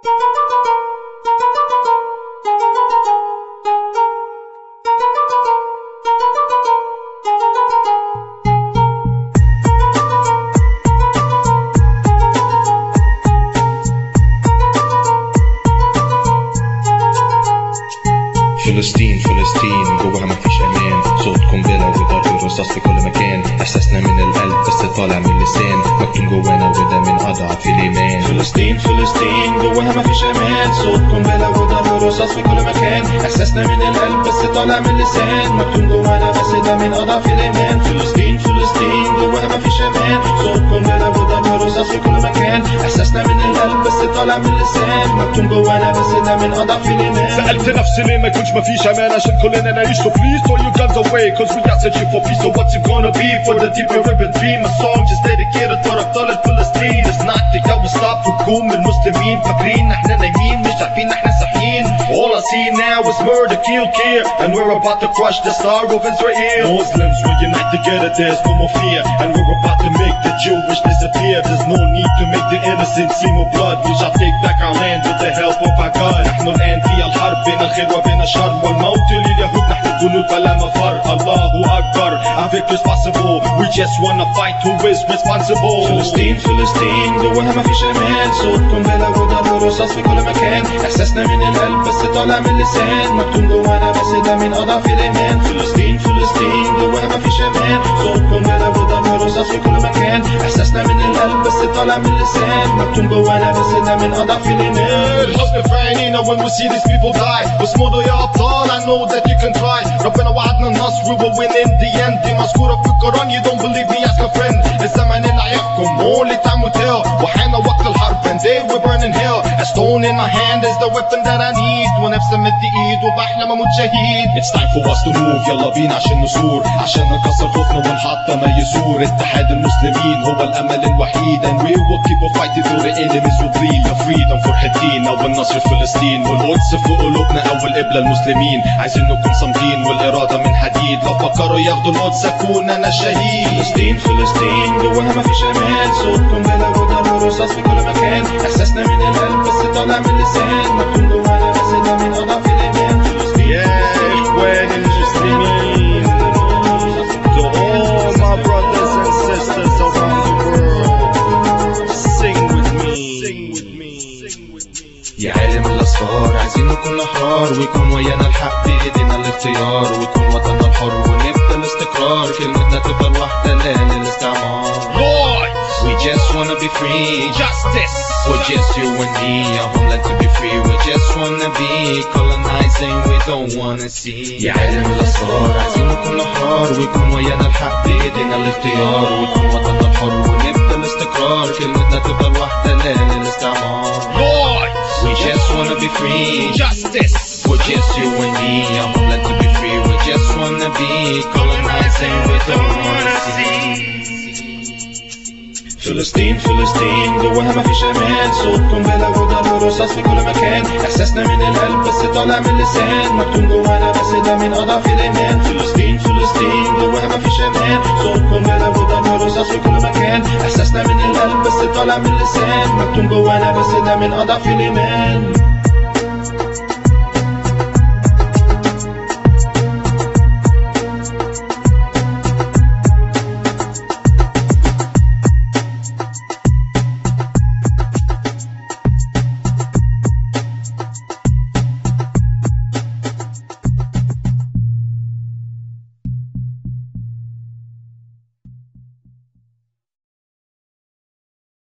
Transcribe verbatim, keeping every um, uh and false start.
فلسطين فلسطين جواها مفيش امان، صوت قنبله وضرب رصاص في كل مكان، احساسنا من القلب بس طالع من اللسان، مكتوم جوانا وده من اضعف الايمان. فلسطين فلسطين جواها مفيش امان، صوت قنبله وضرب رصاص في كل مكان، احساسنا من القلب بس طالع من اللسان، مكتوم جوانا بس ده من اضعف الايمان. فلسطين فلسطين جواها مفيش امان، صوت قنبله وضرب رصاص في كل مكان، احساسنا من القلب بس طالع من اللسان، مكتوم جوانا بس ده من اضعف الايمان. سألت نفسي ليه ما يكونش مفيش امان عشان كلنا نعيش. So please throw your guns away cause we are searching for peace. So what's it gonna be for the deep ribbon dream? A song just dedicated to أبطال فلسطين. It's not the that we stop حكوم المسلمين، فاكرين احنا نايمين مش عارفين احنا صاحيين. All I see now is murder, kill, kill, and we're about to crush the star of Israel. Muslims will unite together, there's no more fear, and we're about to make the Jewish disappear. There's no need to make the innocent see more blood. We shall take back our land with the help of our God. نحن الآن في الحرب بين الخير وبين الشر، والموت لليهود نحن الجنود فلا مفر. الله أكبر, our victory's possible. We just wanna fight who is responsible. فلسطين فلسطين جواها مفيش امان، صوت قنبله وضرب رصاص في كل مكان، احساسنا من القلب بس طالع من اللسان، مكتوم جوانا بس ده من اضعف الايمان. فلسطين فلسطين جواها مفيش امان، صوت قنبله وضرب رصاص في كل مكان، احساسنا من القلب بس طالع من اللسان، مكتوم جوانا بس ده من اضعف الايمان. الحزن في عينينا when we see these people die. واصمدوا يا ابطال, I know that you can try. ربنا وعدنا النصر, we will win in the end. دي مذكوره في القرآن, you don't believe me ask a friend. الزمن اللي هيحكم only time will tell. وحان وقت الحرب and they will burn in hell. A stone in my hand is the weapon that I need. ونفسي مد ايد وبحلم اموت شهيد. It's time for us to move, يلا بينا عشان نثور, عشان نكسر خوفنا ونحطم ما يثور. اتحاد المسلمين هو الامل الوحيد, and we will keep on fighting through the enemies will bleed. The freedom فرحتين اول نصر في فلسطين, والقدس في قلوبنا اول قبلة المسلمين. عايزين نكون صامدين والاراده من حديد, لو فكروا ياخدوا القدس اكون انا شهيد. فلسطين فلسطين جواها مفيش امان, صوت قنبله وضرب رصاص في كل مكان, احساسنا من القلب بس طالع من اللسان, مكتوم جوانا بس ده من اضعف الايمان. فلسطين اخواني المسلمين, to all my brothers and sisters around the world, sing with me, sing with me, sing with me. يا عالم الاسرار, عايزين نكون احرار, ويكون ويانا الحق بايدينا الاختيار, ويكون وطننا الحر ونبدا الاستقرار, كلمتنا تفضل واحده لا للاستعمار. Lord, we just wanna be free, justice for just you and me, our homeland to be free. We just wanna be colonizing, we don't wanna see. يا عالم الاسرار, عايزين نكون احرار, ويكون ويانا الحق بايدينا الاختيار, ويكون وطننا الحر ونبدا الاستقرار, كلمتنا تفضل واحده لا للاستعمار. Lord, we just wanna be free, justice for just you and me, our homeland to be free. We just wanna be colonizing, we don't wanna see. فلسطين فلسطين جواها مفيش امان, صوت قنبله وضرب رصاص في كل مكان, احساسنا من القلب بس طالع من اللسان, مكتوم جوانا بس ده من اضعف الايمان. فلسطين فلسطين جواها مفيش امان, صوت قنبله وضرب رصاص في كل مكان, احساسنا من القلب بس طالع من اللسان, مكتوم جوانا بس ده من اضعف الايمان.